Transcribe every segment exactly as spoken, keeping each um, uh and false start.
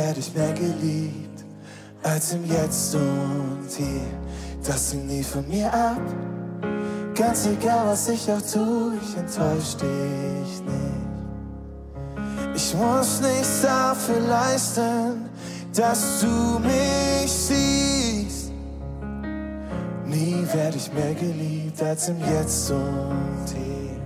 werd ich mehr geliebt als im Jetzt und Hier. Das hängt nie von mir ab. Ganz egal, was ich auch tue, ich enttäusch dich nicht. Ich muss nichts dafür leisten, dass du mich siehst. Nie werd ich mehr geliebt als im Jetzt und Hier.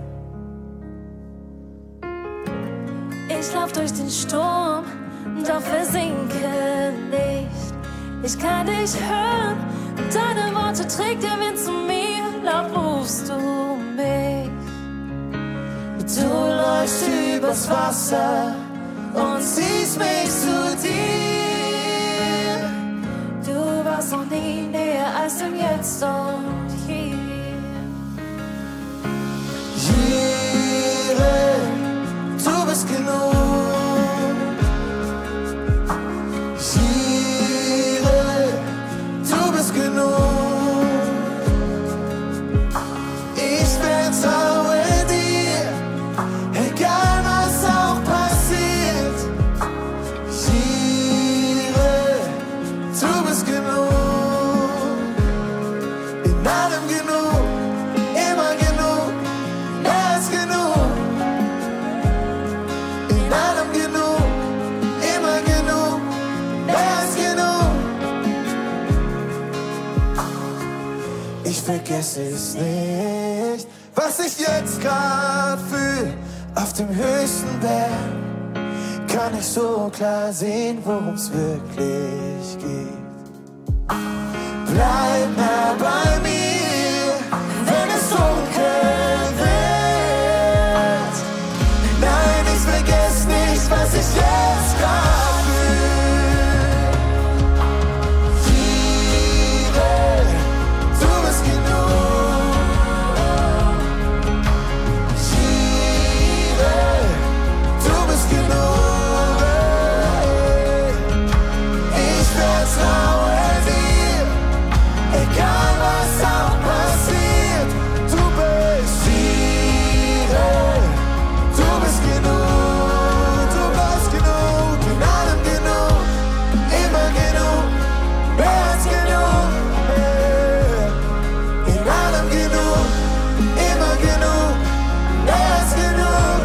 Ich lauf durch den Sturm, doch versinke nicht. Ich kann dich hören, deine Worte trägt der Wind zu mir. Laut rufst du mich. Du läufst übers Wasser und ziehst mich zu dir. Du warst noch nie näher als im Jetzt und Hier. Jere, du bist genug. Jere, du bist genug. Ich bin trauer dir, egal was auch passiert. Jere, du bist genug. In allem genug, immer genug, mehr als genug. In allem genug, immer genug, mehr als genug. Ich vergesse es nicht, was ich jetzt grad fühl. Auf dem höchsten Berg kann ich so klar sehen, worum's wirklich geht. Bleib nah bei mir, wenn es dunkel wird. Nein, ich vergess nicht, was ich jetzt grad fühl. Jere, du bist genug. Jere, du bist genug. Ich vertraue dir, egal was auch passiert. Du bist Jere, du bist genug. Du bist genug, in allem genug, immer genug, mehr als genug. In allem genug, immer genug, mehr als genug.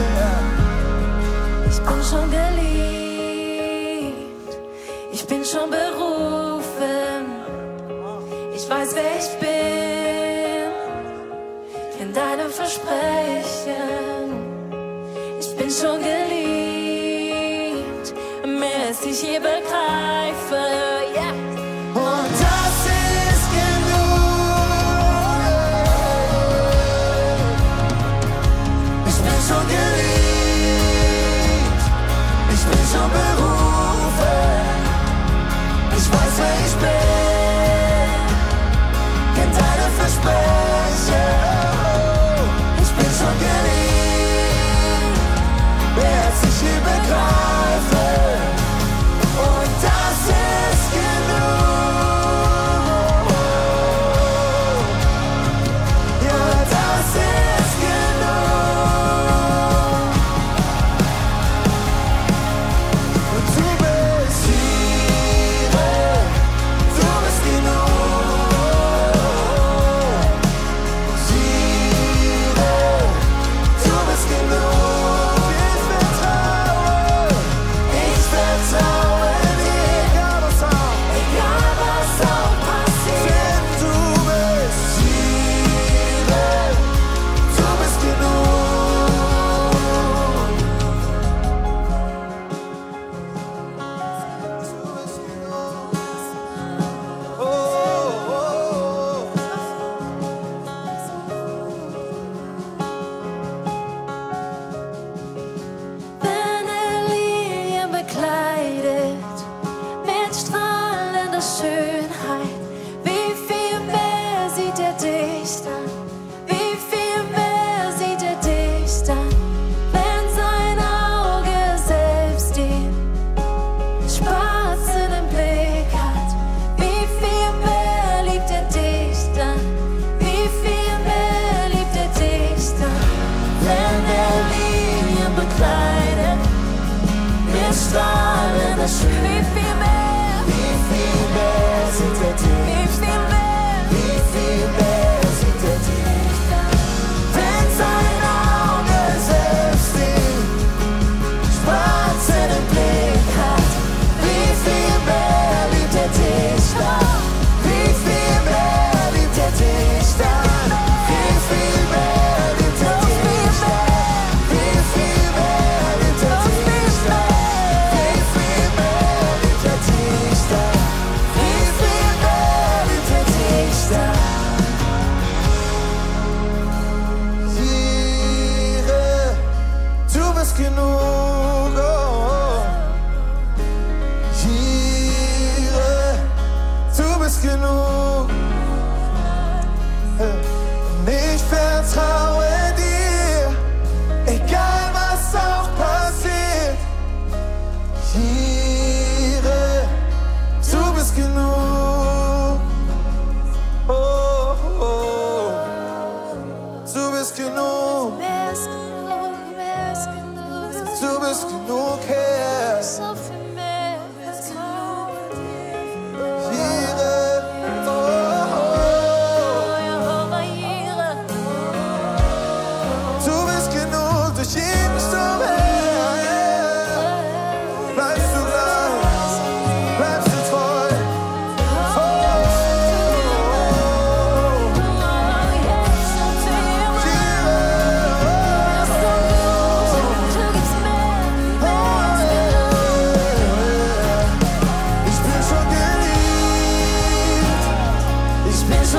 Ich bin schon geliebt, ich bin schon berufen. Ich weiß, wer ich bin, kenn deine Versprechen. Ich bin schon geliebt, mehr als ich je begreife. Yeah. Und das ist genug. Ich bin schon geliebt, ich bin schon berufen. Ich weiß, wer ich bin, kenn deine Versprechen. Ich bin schon geliebt, mehr als ich je begreife. Und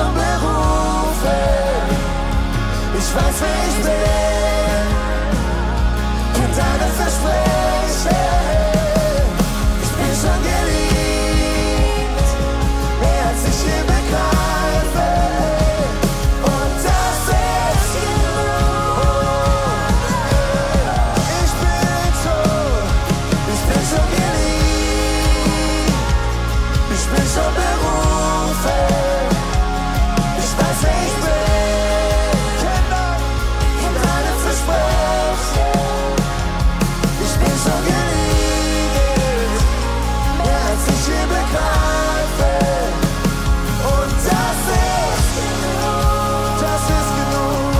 schon berufen. Ich weiß, wer ich bin, kenn deine Versprechen. Ich bin schon geliebt, mehr als ich je begreife. Und das ist genug. Ich bin schon, ich bin schon geliebt. Ich bin schon berufen. Ich weiß, wer ich bin, kenn deine Versprechen. Ich bin schon geliebt, mehr als ich je begreife. Und das ist genug, das ist genug.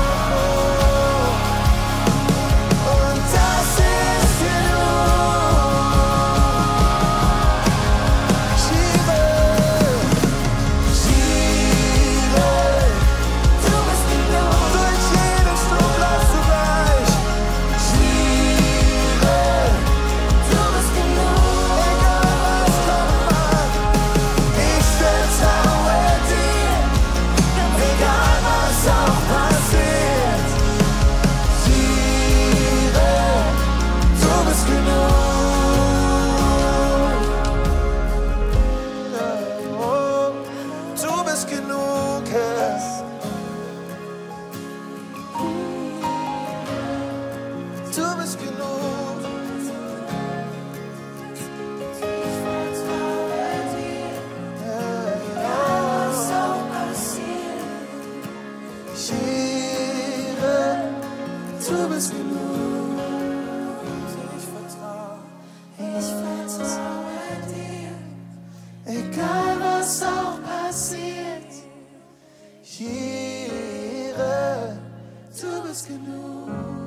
Und das ist genug. Schiebe, schiebe, du bist genug. Durch jeden Sturm bleibst du gleich. Schiebe, du bist genug. Egal was kommen mag, ich vertraue dir. Egal was auch passiert. Schiebe, du bist genug. Oh, du bist genug, Herr. Du bist genug. Ich vertraue dir. Egal was auch passiert. Schiebe, du bist genug. Ich vertraue. Ich vertraue dir. Egal was auch passiert. Jire, du bist genug.